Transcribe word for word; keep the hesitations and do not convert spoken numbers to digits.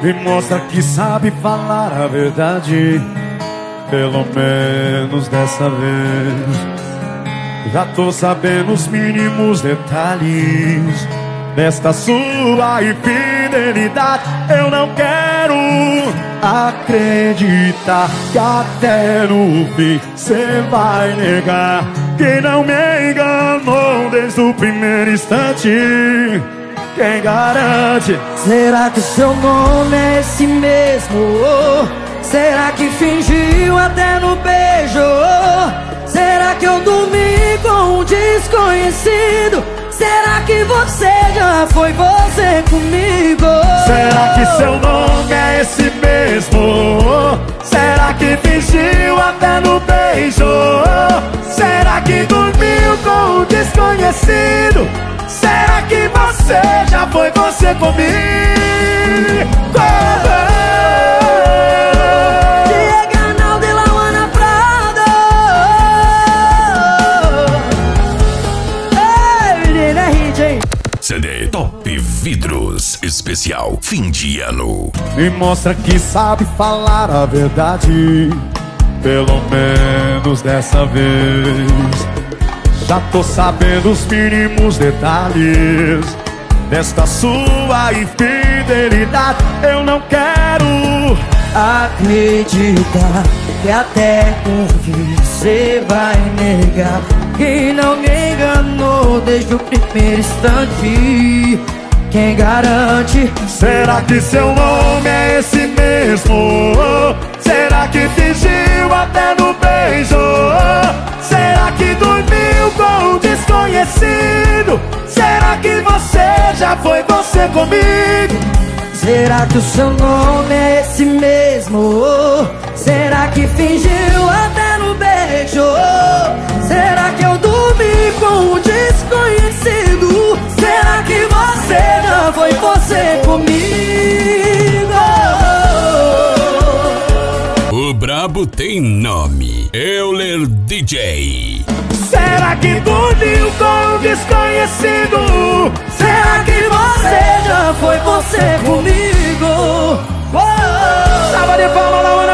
Me mostra que sabe falar a verdade, pelo menos dessa vez. Já tô sabendo os mínimos detalhes desta sua infidelidade. Eu não quero acreditar que até no fim cê vai negar que não me enganou desde o primeiro instante. Quem garante? Será que seu nome é esse mesmo? Será que fingiu até no beijo? Será que eu dormi com um desconhecido? Será que você já foi você comigo? Será que seu nome é esse mesmo? Será que fingiu até no beijo? Será que dormiu com um desconhecido? Será que você já foi você comigo? Diego Arnaldo e Lauana Prado. Ei, menina, é hit, hein? C D Top Vidros Especial Fim de Ano. Me mostra que sabe falar a verdade, pelo menos dessa vez. Já tô sabendo os mínimos detalhes desta sua infidelidade. Eu não quero acreditar que até por fim você vai negar que não me enganou desde o primeiro instante. Quem garante? Será que seu nome é esse mesmo? Será que fingiu até no beijo? Será que dormiu com um desconhecido? Será que você já foi você comigo? Será que o seu nome é esse mesmo? Será que fingiu até no beijo? Será que eu dormi com um desconhecido? Será que você já foi você comigo? O brabo tem nome, Euler D J. Será que dormiu com um desconhecido? Será que você já foi você comigo? Salva de palmas, Lauana